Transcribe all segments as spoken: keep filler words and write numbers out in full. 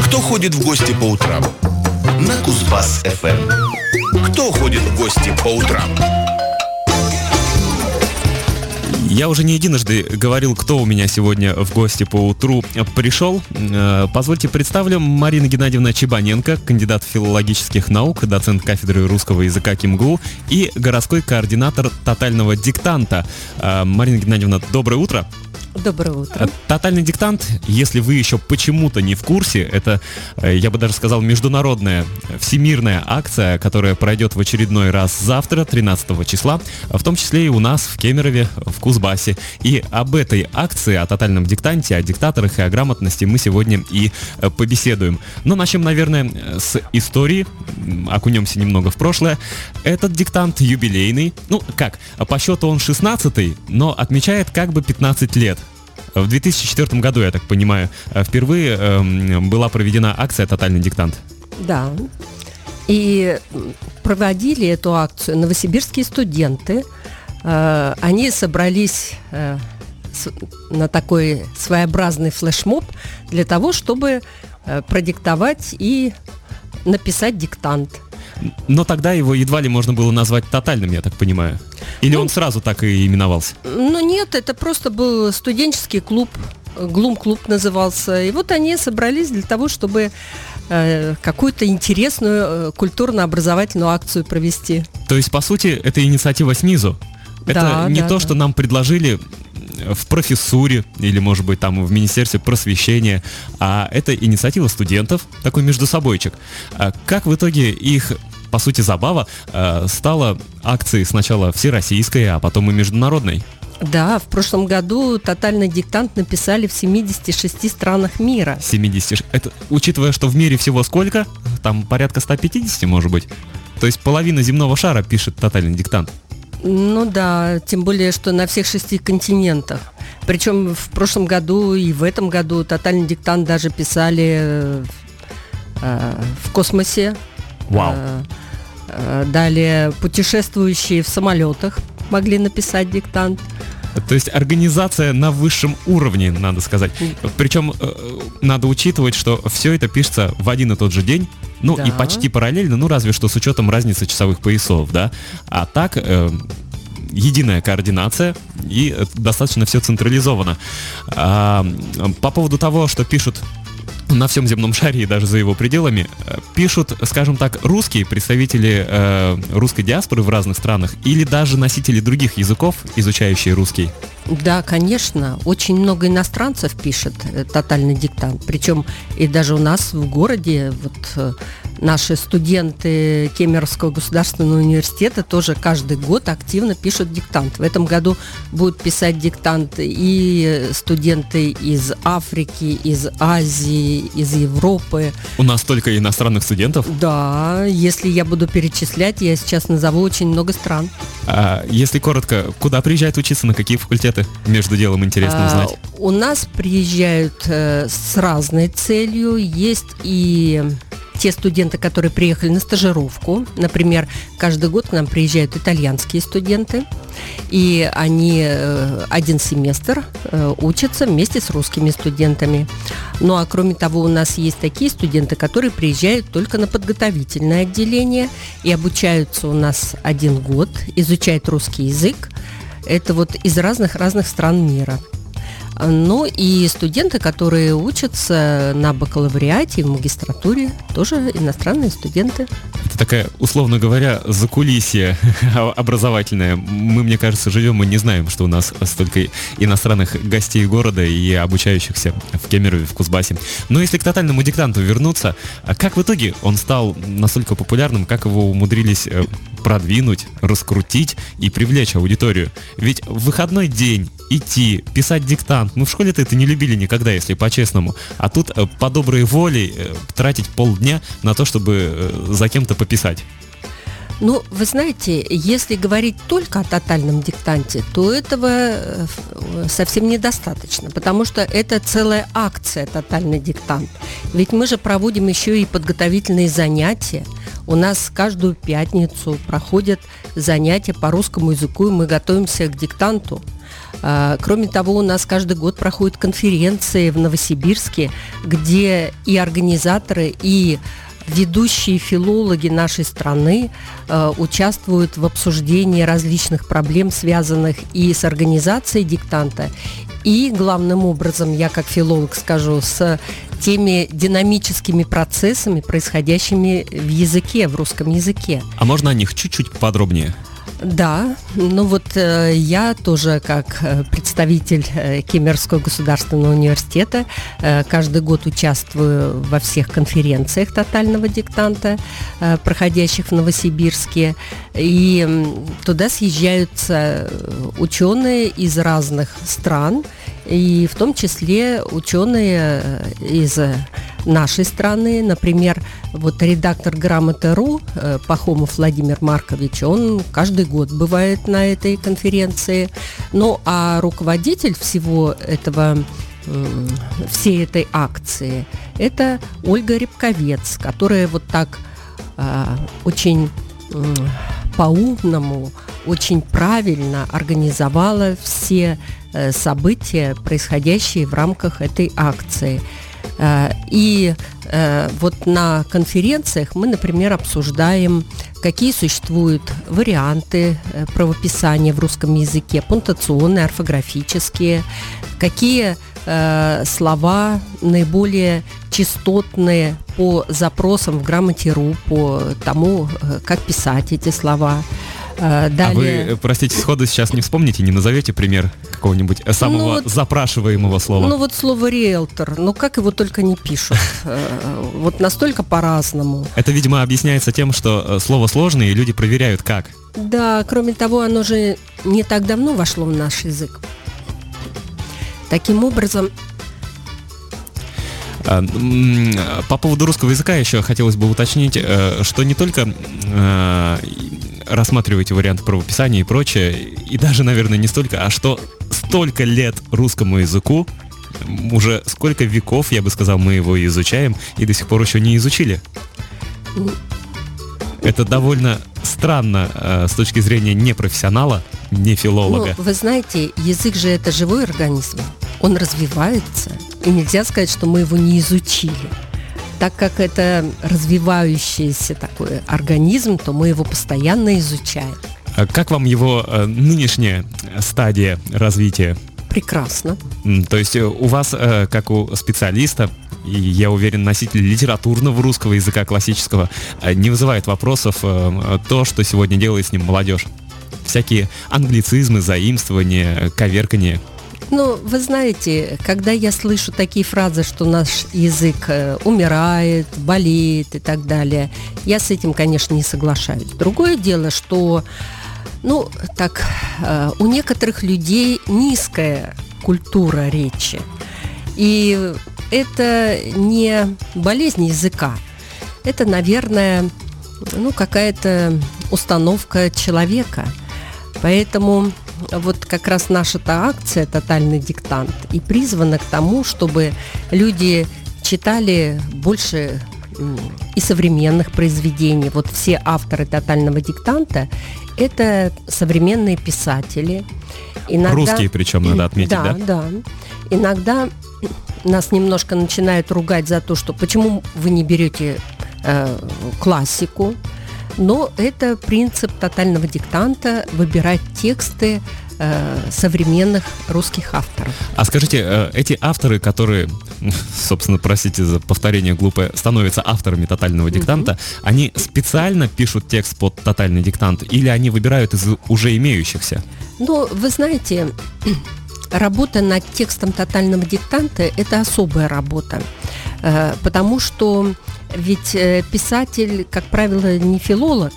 Кто ходит в гости по утрам? На Кузбасс-эф эм. Кто ходит в гости по утрам? Я уже не единожды говорил, кто у меня сегодня в гости по утру пришел. Позвольте представлю: Марина Геннадьевна Чебаненко, кандидат филологических наук, доцент кафедры русского языка КимГУ и городской координатор тотального диктанта. Марина Геннадьевна, доброе утро. Доброе утро. Тотальный диктант, если вы еще почему-то не в курсе, это, я бы даже сказал, международная, всемирная акция, которая пройдет в очередной раз завтра, тринадцатого числа, в том числе и у нас в Кемерове, в Кузбассе. И об этой акции, о тотальном диктанте, о диктаторах и о грамотности мы сегодня и побеседуем. Но начнем, наверное, с истории, окунемся немного в прошлое. Этот диктант юбилейный, ну как, по счету он шестнадцатый, но отмечает как бы пятнадцать лет. В две тысячи четвёртом году, я так понимаю, впервые э, была проведена акция «Тотальный диктант». Да. И проводили эту акцию новосибирские студенты. Э, они собрались э, с, на такой своеобразный флешмоб для того, чтобы э, продиктовать и написать диктант. Но тогда его едва ли можно было назвать тотальным, я так понимаю. Или ну, он сразу так и именовался? Ну нет, это просто был студенческий клуб, Глум-клуб назывался. И вот они собрались для того, чтобы э, какую-то интересную э, культурно-образовательную акцию провести. То есть, по сути, это инициатива снизу? Это да, не да, то, да. что нам предложили в профессуре или, может быть, там в Министерстве просвещения, а это инициатива студентов, такой междусобойчик. А как в итоге их, по сути, забава стала акцией сначала всероссийской, а потом и международной? Да, в прошлом году тотальный диктант написали в семидесяти шести странах мира. семьдесят Это, учитывая, что в мире всего сколько? Там порядка ста пятидесяти, может быть? То есть половина земного шара пишет тотальный диктант. Ну да, тем более, что на всех шести континентах. Причем в прошлом году и в этом году тотальный диктант даже писали э, в космосе. Вау. Э, э, далее путешествующие в самолетах могли написать диктант. То есть организация на высшем уровне, надо сказать. Причем э, надо учитывать, что все это пишется в один и тот же день. Ну да. И почти параллельно, ну разве что с учетом разницы часовых поясов, да. А так э, единая координация и достаточно все централизовано. А, по поводу того, что пишут на всем земном шаре и даже за его пределами, пишут, скажем так, русские представители э, русской диаспоры в разных странах или даже носители других языков, изучающие русский? Да, конечно. Очень много иностранцев пишет э, тотальный диктант. Причем и даже у нас в городе вот э, наши студенты Кемеровского государственного университета тоже каждый год активно пишут диктант. В этом году будут писать диктант и студенты из Африки, из Азии, из Европы. У нас столько иностранных студентов? Да, если я буду перечислять, я сейчас назову очень много стран. А если коротко, куда приезжают учиться, на какие факультеты? Между делом интересно узнать. А, у нас приезжают э, с разной целью. Есть и те студенты, которые приехали на стажировку. Например, каждый год к нам приезжают итальянские студенты. И они э, один семестр э, учатся вместе с русскими студентами. Ну а кроме того, у нас есть такие студенты, которые приезжают только на подготовительное отделение и обучаются у нас один год, изучают русский язык. Это вот из разных-разных стран мира. Ну и студенты, которые учатся на бакалавриате и в магистратуре, тоже иностранные студенты. Это такая, условно говоря, закулисье образовательное. Мы, мне кажется, живем и не знаем, что у нас столько иностранных гостей города и обучающихся в Кемерове, в Кузбассе. Но если к тотальному диктанту вернуться, как в итоге он стал настолько популярным, как его умудрились продвинуть, раскрутить и привлечь аудиторию? Ведь в выходной день идти, писать диктант, мы в школе-то это не любили никогда, если по-честному. А тут по доброй воле тратить полдня на то, чтобы за кем-то пописать. Ну, вы знаете, если говорить только о тотальном диктанте, то этого совсем недостаточно, потому что это целая акция «Тотальный диктант». Ведь мы же проводим еще и подготовительные занятия. У нас каждую пятницу проходят занятия по русскому языку, и мы готовимся к диктанту. Кроме того, у нас каждый год проходят конференции в Новосибирске, где и организаторы, и ведущие филологи нашей страны э, участвуют в обсуждении различных проблем, связанных и с организацией диктанта, и, главным образом, я как филолог скажу, с теми динамическими процессами, происходящими в языке, в русском языке. А можно о них чуть-чуть подробнее? Да, ну вот э, я тоже как э, представитель э, Кемеровского государственного университета э, каждый год участвую во всех конференциях тотального диктанта, э, проходящих в Новосибирске, и э, туда съезжаются ученые из разных стран, и в том числе ученые из нашей страны. Например, вот редактор «Грамоты.ру» Пахомов Владимир Маркович, он каждый год бывает на этой конференции. Ну, а руководитель всего этого, всей этой акции, это Ольга Рябковец, которая вот так очень по-умному, очень правильно организовала все события, происходящие в рамках этой акции. И вот на конференциях мы, например, обсуждаем, какие существуют варианты правописания в русском языке, пунктуационные, орфографические, какие слова наиболее частотные по запросам в Грамоте.ру, по тому, как писать эти слова. Далее... А вы, простите, сходу сейчас не вспомните, не назовете пример какого-нибудь самого ну, вот, запрашиваемого слова? Ну вот слово «риэлтор», ну как его только не пишут, вот настолько по-разному. Это, видимо, объясняется тем, что слово сложное, и люди проверяют, как. Да, кроме того, оно же не так давно вошло в наш язык. Таким образом... По поводу русского языка еще хотелось бы уточнить, что не только рассматриваете варианты правописания и прочее, и даже, наверное, не столько, а что столько лет русскому языку, уже сколько веков, я бы сказал, мы его изучаем, и до сих пор еще не изучили. Это довольно странно э, с точки зрения не профессионала, не филолога. Ну, вы знаете, язык же это живой организм, он развивается, и нельзя сказать, что мы его не изучили. Так как это развивающийся такой организм, то мы его постоянно изучаем. А как вам его э, нынешняя стадия развития? Прекрасно. То есть у вас, э, как у специалиста, и, я уверен, носитель литературного русского языка классического, э, не вызывает вопросов э, то, что сегодня делает с ним молодежь? Всякие англицизмы, заимствования, коверкания. Ну, вы знаете, когда я слышу такие фразы, что наш язык умирает, болеет и так далее, я с этим, конечно, не соглашаюсь. Другое дело, что, ну, так, у некоторых людей низкая культура речи. И это не болезнь языка, это, наверное, ну, какая-то установка человека. Поэтому... Вот как раз наша-то акция «Тотальный диктант» и призвана к тому, чтобы люди читали больше и современных произведений. Вот все авторы «Тотального диктанта» – это современные писатели. Иногда... Русские причем, надо отметить, да? Да, да. Иногда нас немножко начинают ругать за то, что почему вы не берете э, классику. Но это принцип тотального диктанта – выбирать тексты э, современных русских авторов. А скажите, э, эти авторы, которые, собственно, простите за повторение глупое, становятся авторами тотального диктанта, mm-hmm. они специально пишут текст под тотальный диктант или они выбирают из уже имеющихся? Ну, вы знаете, работа над текстом тотального диктанта – это особая работа, э, потому что ведь писатель, как правило, не филолог,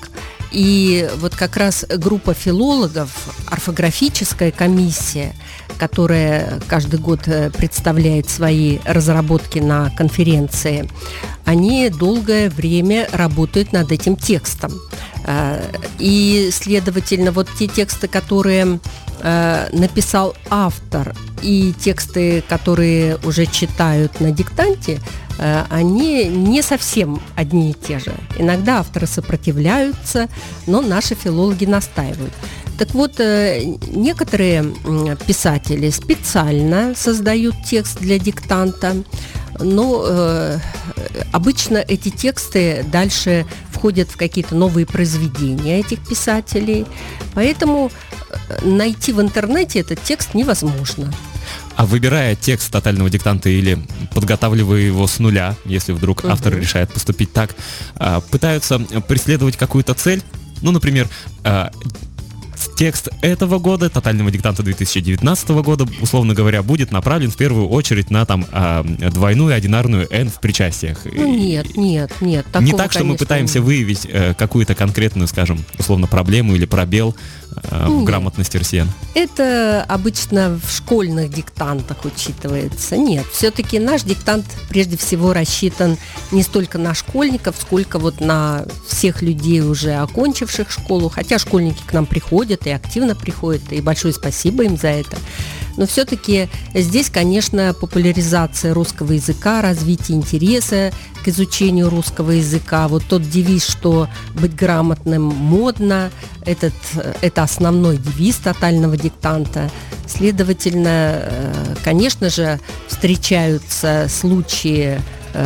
и вот как раз группа филологов, орфографическая комиссия, которая каждый год представляет свои разработки на конференции, они долгое время работают над этим текстом. И, следовательно, вот те тексты, которые написал автор, и тексты, которые уже читают на диктанте, они не совсем одни и те же. Иногда авторы сопротивляются, но наши филологи настаивают. Так вот, некоторые писатели специально создают текст для диктанта, но э, обычно эти тексты дальше входят в какие-то новые произведения этих писателей, поэтому найти в интернете этот текст невозможно. А выбирая текст тотального диктанта или подготавливая его с нуля, если вдруг uh-huh. автор решает поступить так, пытаются преследовать какую-то цель, ну, например, текст этого года, тотального диктанта две тысячи девятнадцатого года, условно говоря, будет направлен в первую очередь на там двойную одинарную n в причастиях. Ну, нет, нет, нет. Такого, не так, что мы пытаемся нет. выявить э, какую-то конкретную, скажем, условно, проблему или пробел э, в грамотности россиян. Это обычно в школьных диктантах учитывается. Нет, все-таки наш диктант прежде всего рассчитан не столько на школьников, сколько вот на всех людей, уже окончивших школу, хотя школьники к нам приходят и активно приходят, и большое спасибо им за это. Но все-таки здесь, конечно, популяризация русского языка, развитие интереса к изучению русского языка. Вот тот девиз, что быть грамотным модно, этот, это основной девиз тотального диктанта. Следовательно, конечно же, встречаются случаи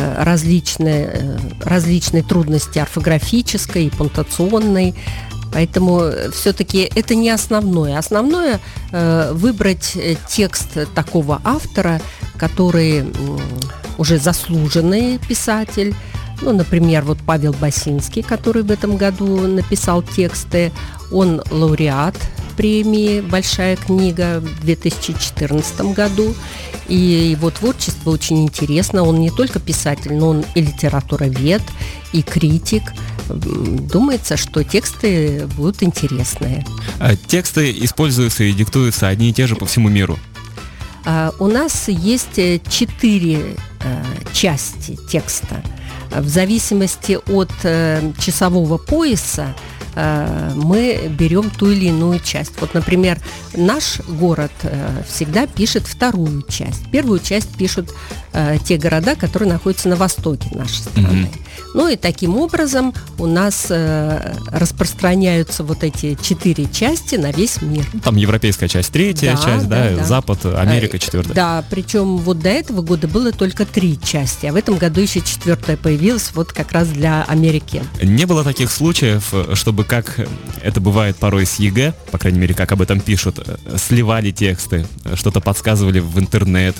различные, различные трудности орфографической и пунктуационной. Поэтому все-таки это не основное. Основное э, выбрать текст такого автора, который э, уже заслуженный писатель. Ну, например, вот Павел Басинский, который в этом году написал тексты. Он лауреат премии «Большая книга» в две тысячи четырнадцатом году. И его творчество очень интересно. Он не только писатель, но он и литературовед, и критик. Думается, что тексты будут интересные. А тексты используются и диктуются одни и те же по всему миру? А, у нас есть четыре а, части текста. В зависимости от а, часового пояса а, мы берем ту или иную часть. Вот, например, наш город а, всегда пишет вторую часть. Первую часть пишут а, те города, которые находятся на востоке нашей страны. Mm-hmm. Ну и таким образом у нас э, распространяются вот эти четыре части на весь мир. Там европейская часть, третья да, часть, да, да, да. Запад, Америка, четвертая. Да, причем вот до этого года было только три части, а в этом году еще четвертая появилась вот как раз для Америки. Не было таких случаев, чтобы, как это бывает порой с ЕГЭ, по крайней мере, как об этом пишут, сливали тексты, что-то подсказывали в интернет,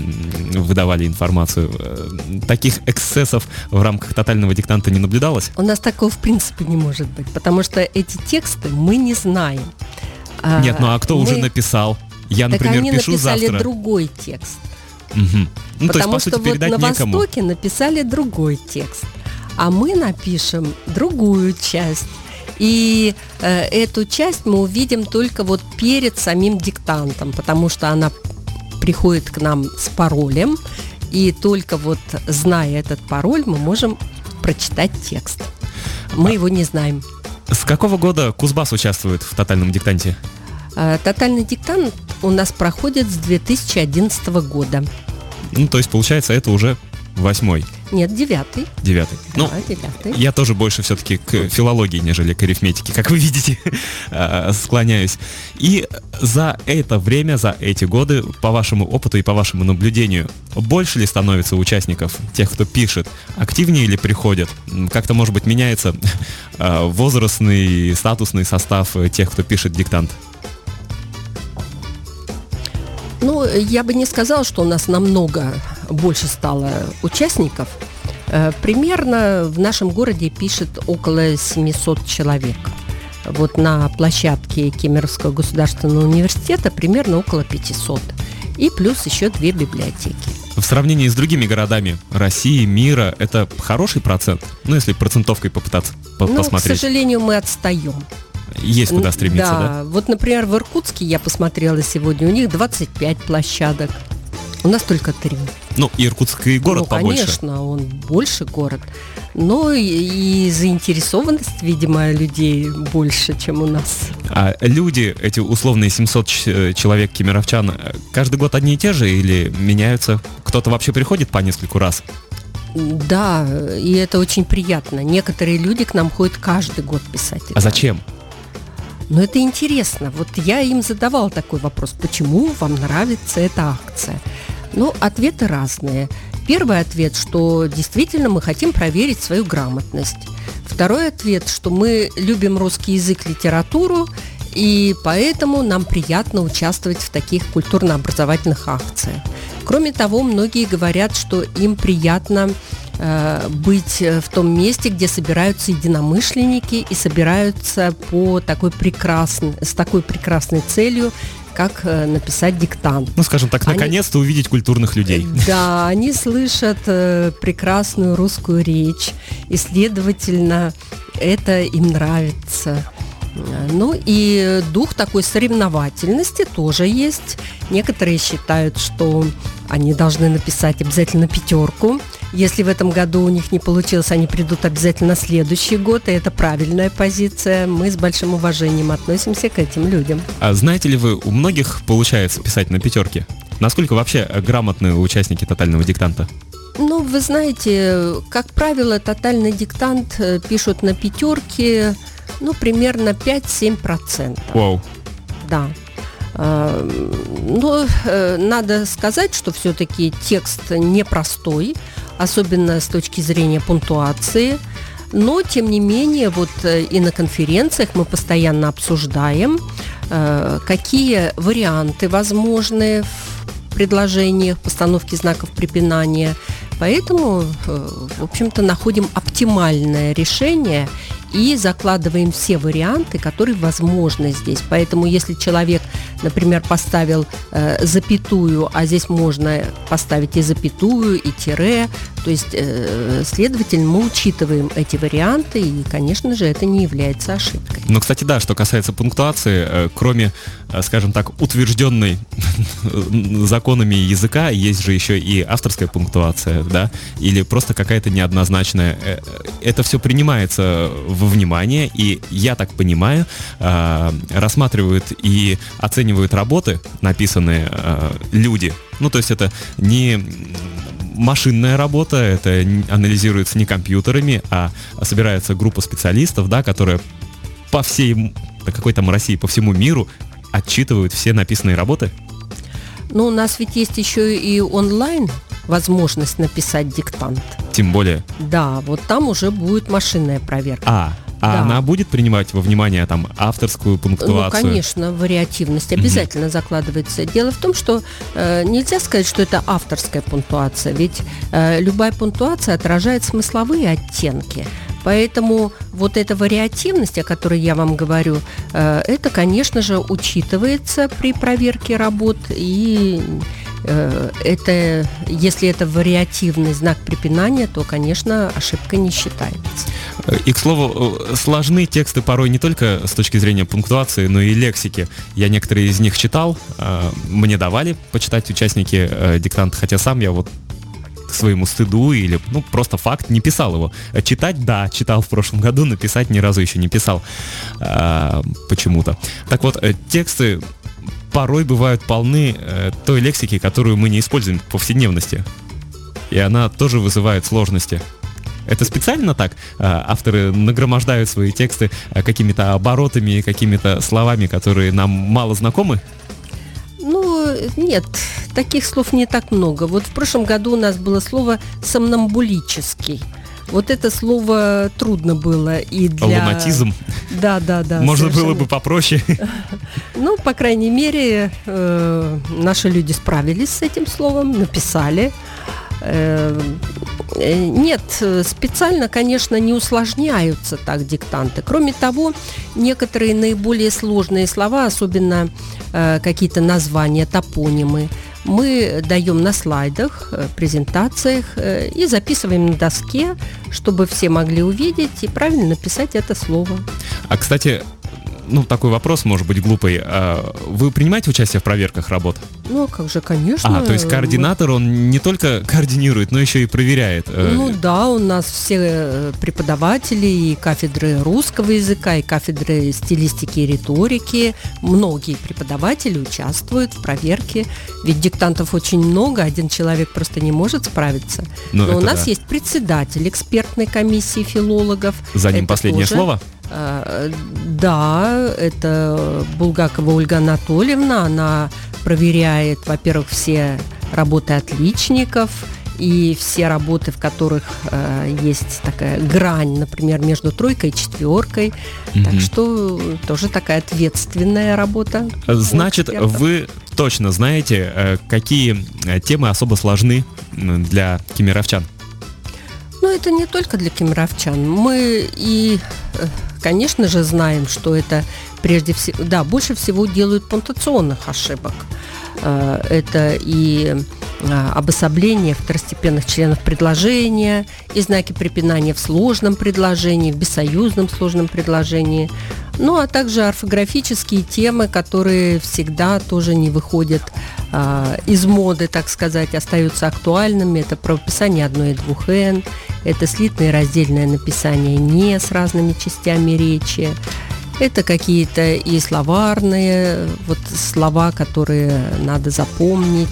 выдавали информацию. Таких эксцессов в рамках тотального диктанта не наблюдалось? У нас такого в принципе не может быть, потому что эти тексты мы не знаем. Нет, ну а кто мы... уже написал? Я, так например, они пишу написали завтра. другой текст. Угу. Ну, потому то есть, по что сути, передать вот на некому. Востоке написали другой текст, а мы напишем другую часть. И э, эту часть мы увидим только вот перед самим диктантом, потому что она приходит к нам с паролем, и только вот зная этот пароль, мы можем прочитать текст. Мы а его не знаем. С какого года Кузбасс участвует в тотальном диктанте? А, тотальный диктант у нас проходит с две тысячи одиннадцатого года. Ну, то есть, получается, это уже восьмой. Нет, девятый. Девятый. Да, ну, девятый. Я тоже больше все-таки к филологии, нежели к арифметике, как вы видите, склоняюсь. И за это время, за эти годы, по вашему опыту и по вашему наблюдению, больше ли становится участников, тех, кто пишет, активнее ли приходят? Как-то, может быть, меняется возрастный, статусный состав тех, кто пишет диктант? Ну, я бы не сказала, что у нас намного больше стало участников. Примерно в нашем городе пишет около семьсот человек. Вот на площадке Кемеровского государственного университета примерно около пятьсот. И плюс еще две библиотеки. В сравнении с другими городами России, мира, это хороший процент? Ну, если процентовкой попытаться по- ну, посмотреть. к сожалению, мы отстаем. Есть куда стремиться, да? Да, вот, например, в Иркутске я посмотрела сегодня, у них двадцать пять площадок, у нас только три. Ну, Иркутск и город ну, побольше. конечно, он больше город, но и, и заинтересованность, видимо, людей больше, чем у нас. А люди, эти условные семьсот ч- человек кемеровчан, каждый год одни и те же или меняются? Кто-то вообще приходит по нескольку раз? Да, и это очень приятно. Некоторые люди к нам ходят каждый год писать. А зачем? Но это интересно. Вот я им задавала такой вопрос, почему вам нравится эта акция? Ну, ответы разные. Первый ответ, что действительно мы хотим проверить свою грамотность. Второй ответ, что мы любим русский язык, литературу, и поэтому нам приятно участвовать в таких культурно-образовательных акциях. Кроме того, многие говорят, что им приятно э, быть в том месте, где собираются единомышленники и собираются по такой прекрасной, с такой прекрасной целью, как э, написать диктант. Ну, скажем так, Они... наконец-то увидеть культурных людей. Да, они слышат э, прекрасную русскую речь, и, следовательно, это им нравится. Ну и дух такой соревновательности тоже есть. Некоторые считают, что они должны написать обязательно пятерку. Если в этом году у них не получилось, они придут обязательно на следующий год, и это правильная позиция. Мы с большим уважением относимся к этим людям. А знаете ли вы, у многих получается писать на пятерке? Насколько вообще грамотны участники тотального диктанта? Ну, вы знаете, как правило, тотальный диктант пишут на пятерке, ну, примерно пять-семь процентов. Вау. Да. Но надо сказать, что все-таки текст непростой, особенно с точки зрения пунктуации. Но, тем не менее, вот и на конференциях мы постоянно обсуждаем, какие варианты возможны в предложениях, постановке знаков препинания. Поэтому, в общем-то, находим оптимальное решение и закладываем все варианты, которые возможны здесь. Поэтому, если человек, например, поставил э, запятую, а здесь можно поставить и запятую, и тире, то есть, э, следовательно, мы учитываем эти варианты, и, конечно же, это не является ошибкой. Ну, кстати, да, что касается пунктуации, э, кроме, э, скажем так, утвержденной законами языка, есть же еще и авторская пунктуация, да, или просто какая-то неоднозначная. Э, это все принимается во внимание, и, я так понимаю, э, рассматривают и оценивают работы, написанные э, люди. Ну, то есть это не машинная работа, это анализируется не компьютерами, а собирается группа специалистов, да, которые по всей, по какой там России, по всему миру отчитывают все написанные работы. Ну, у нас ведь есть еще и онлайн возможность написать диктант. Тем более. Да, вот там уже будет машинная проверка. А, а Да. она будет принимать во внимание там авторскую пунктуацию? Ну, конечно, вариативность обязательно mm-hmm. закладывается. Дело в том, что э, нельзя сказать, что это авторская пунктуация, ведь э, любая пунктуация отражает смысловые оттенки. Поэтому вот эта вариативность, о которой я вам говорю, э, это, конечно же, учитывается при проверке работ, и э, это, если это вариативный знак препинания, то, конечно, ошибка не считается. И, к слову, сложны тексты порой не только с точки зрения пунктуации, но и лексики. Я некоторые из них читал, мне давали почитать участники диктанта, хотя сам я вот к своему стыду или, ну, просто факт, не писал его. Читать, да, читал в прошлом году, но писать ни разу еще не писал а, почему-то. Так вот, тексты порой бывают полны э, той лексики, которую мы не используем в повседневности. И она тоже вызывает сложности. Это специально так? Авторы нагромождают свои тексты какими-то оборотами, какими-то словами, которые нам мало знакомы? Ну, нет, таких слов не так много. Вот в прошлом году у нас было слово «сомнамбулический». Вот это слово трудно было и для... Лунатизм? Да, да, да. Можно совершенно. было бы попроще. Ну, по крайней мере, э, наши люди справились с этим словом, написали. Э, нет, специально, конечно, не усложняются так диктанты. Кроме того, некоторые наиболее сложные слова, особенно э, какие-то названия, топонимы, мы даем на слайдах, презентациях э, и записываем на доске, чтобы все могли увидеть и правильно написать это слово. А, кстати, ну, такой вопрос, может быть, глупый. А вы принимаете участие в проверках работ? Ну, как же, конечно. А, то есть координатор, он не только координирует, но еще и проверяет. Ну да, у нас все преподаватели и кафедры русского языка, и кафедры стилистики и риторики, многие преподаватели участвуют в проверке, ведь диктантов очень много, один человек просто не может справиться. Но, но у нас да. есть председатель экспертной комиссии филологов. За ним Это последнее тоже, слово? Э, Да, это Булгакова Ольга Анатольевна. Она проверяет, во-первых, все работы отличников и все работы, в которых э, есть такая грань, например, между тройкой и четверкой. Mm-hmm. Так что тоже такая ответственная работа. Значит, вы точно знаете, э, какие темы особо сложны для кемеровчан? Ну, это не только для кемеровчан. Мы и, конечно же, знаем, что это прежде всего, да, больше всего делают пунктуационных ошибок. Это и обособление второстепенных членов предложения, и знаки препинания в сложном предложении, в бессоюзном сложном предложении. Ну, а также орфографические темы, которые всегда тоже не выходят а, из моды, так сказать, остаются актуальными. Это правописание одной и двух «н», это слитное и раздельное написание «не» с разными частями речи. Это какие-то и словарные вот слова, которые надо запомнить.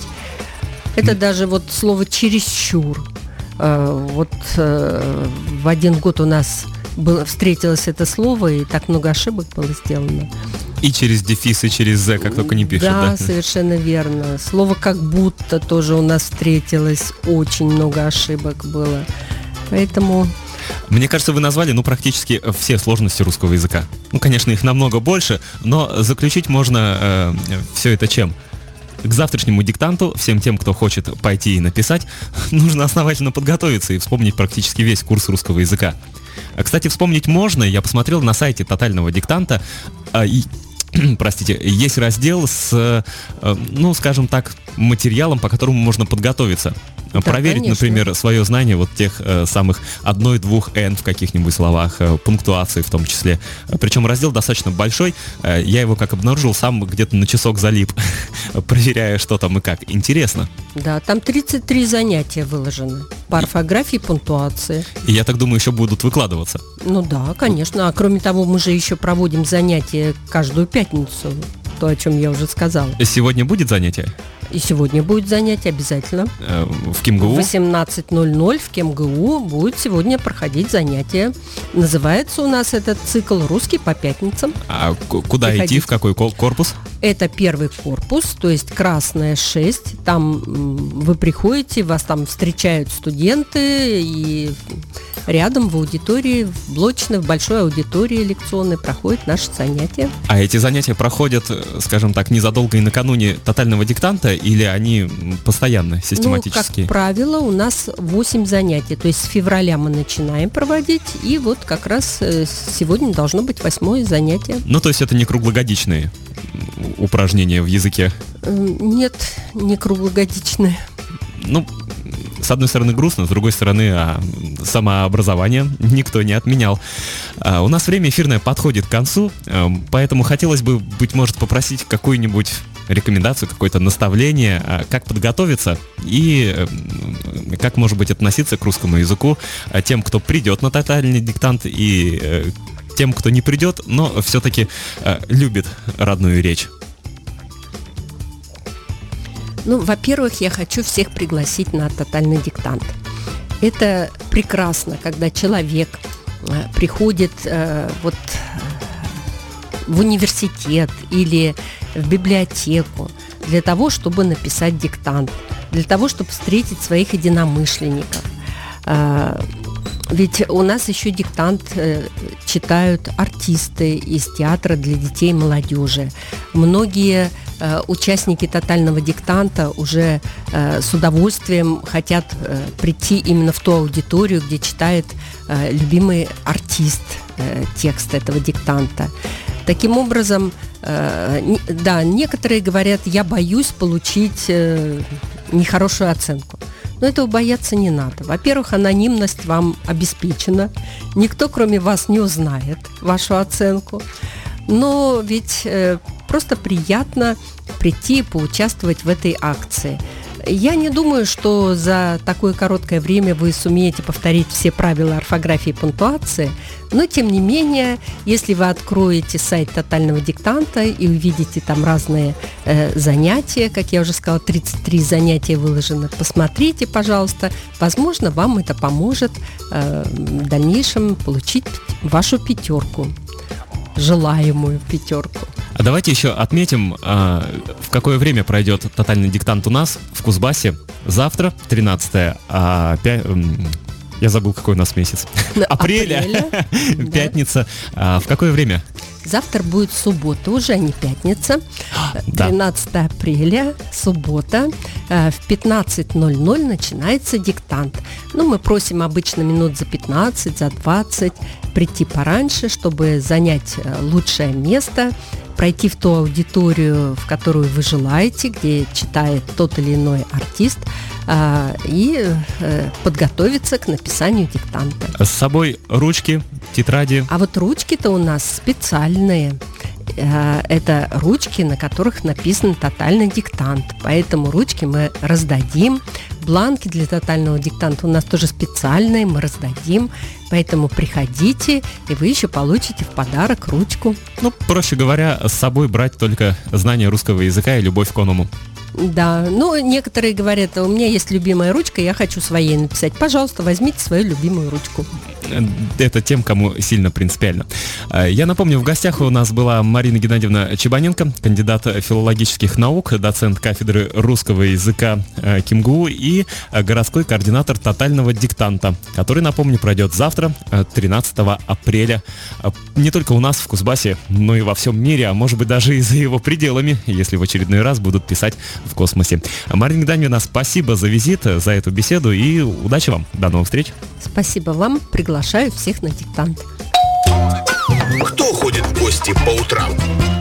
Это mm. даже вот слово «чересчур». А, вот а, в один год у нас было, встретилось это слово, и так много ошибок было сделано. И через дефис, и через «з», как только не пишут, да? Да, совершенно верно. Слово «как будто» тоже у нас встретилось, очень много ошибок было. Поэтому... Мне кажется, вы назвали, ну, практически все сложности русского языка. Ну, конечно, их намного больше, но заключить можно э, все это чем? К завтрашнему диктанту всем тем, кто хочет пойти и написать, нужно основательно подготовиться и вспомнить практически весь курс русского языка. Кстати, вспомнить можно, я посмотрел на сайте тотального диктанта, э, и, простите, есть раздел с, э, ну, скажем так, материалом, по которому можно подготовиться. Да, проверить, конечно, например, свое знание вот тех э, самых одной-двух «н» в каких-нибудь словах, э, пунктуации в том числе. Причем раздел достаточно большой. Э, я его, как обнаружил, сам где-то на часок залип, проверяя, что там и как. Интересно. Да, там тридцать три занятия выложены по орфографии и пунктуации. И я так думаю, еще будут выкладываться. Ну да, конечно. А кроме того, мы же еще проводим занятия каждую пятницу. То, о чем я уже сказала. Сегодня будет занятие? И сегодня будет занятие обязательно. Э, в КемГУ? В восемнадцать ноль ноль в КемГУ будет сегодня проходить занятие. Называется у нас этот цикл «Русский по пятницам». А куда Приходите. идти? В какой корпус? Это первый корпус, то есть Красная шесть. Там вы приходите, вас там встречают студенты, и рядом в аудитории, в блочной, в большой аудитории лекционной проходят наши занятия. А эти занятия проходят, скажем так, незадолго и накануне тотального диктанта, или они постоянно, систематически? Ну, как правило, у нас восемь занятий, то есть с февраля мы начинаем проводить, и вот как раз сегодня должно быть восьмое занятие. Ну, то есть это не круглогодичные упражнения в языке? Нет, не круглогодичные. Ну, с одной стороны грустно, с другой стороны а, самообразование никто не отменял. А, у нас время эфирное подходит к концу, а, поэтому хотелось бы, быть может, попросить какую-нибудь рекомендацию, какое-то наставление, а, как подготовиться и а, как, может быть, относиться к русскому языку а, тем, кто придет на тотальный диктант, и а, тем, кто не придет, но все-таки а, любит родную речь. Ну, во-первых, я хочу всех пригласить на тотальный диктант. Это прекрасно, когда человек э, приходит э, вот в университет или в библиотеку для того, чтобы написать диктант, для того, чтобы встретить своих единомышленников. Э, ведь у нас еще диктант э, читают артисты из театра для детей и молодежи. Многие э, участники тотального диктанта уже э, с удовольствием хотят э, прийти именно в ту аудиторию, где читает э, любимый артист э, текст этого диктанта. Таким образом, э, не, да, некоторые говорят, я боюсь получить э, нехорошую оценку. Но этого бояться не надо. Во-первых, анонимность вам обеспечена. Никто, кроме вас, не узнает вашу оценку. Но ведь э, просто приятно прийти и поучаствовать в этой акции. Я не думаю, что за такое короткое время вы сумеете повторить все правила орфографии и пунктуации, но, тем не менее, если вы откроете сайт тотального диктанта и увидите там разные э, занятия, как я уже сказала, тридцать три занятия выложено, посмотрите, пожалуйста, возможно, вам это поможет э, в дальнейшем получить вашу пятерку. желаемую пятерку. А давайте еще отметим, а, в какое время пройдет тотальный диктант у нас в Кузбассе. Завтра, тринадцатое, а, пя... я забыл, какой у нас месяц. Апреля, Апреля. Пятница. А, в какое время? Завтра будет суббота, уже не пятница. тринадцатое апреля, суббота. В пятнадцать ноль ноль начинается диктант. Ну, мы просим обычно минут за пятнадцать, за двадцать прийти пораньше, чтобы занять лучшее место, пройти в ту аудиторию, в которую вы желаете, где читает тот или иной артист, и подготовиться к написанию диктанта. С собой ручки, тетради. А вот ручки-то у нас специальные. Это ручки, на которых написан тотальный диктант. Поэтому ручки мы раздадим. Бланки для тотального диктанта у нас тоже специальные, мы раздадим. Поэтому приходите, и вы еще получите в подарок ручку. Ну, проще говоря, с собой брать только знание русского языка и любовь к оному. Да, ну, некоторые говорят, у меня есть любимая ручка, я хочу своей написать. Пожалуйста, возьмите свою любимую ручку. Это тем, кому сильно принципиально. Я напомню, в гостях у нас была Марина Геннадьевна Чебаненко, кандидат филологических наук, доцент кафедры русского языка КимГУ и городской координатор тотального диктанта, который, напомню, пройдет завтра, тринадцатого апреля. Не только у нас в Кузбассе, но и во всем мире, а может быть даже и за его пределами, если в очередной раз будут писать в космосе. Марина Геннадьевна, спасибо за визит, за эту беседу и удачи вам. До новых встреч. Спасибо вам. Приглашаю всех на диктант. Кто ходит в гости по утрам?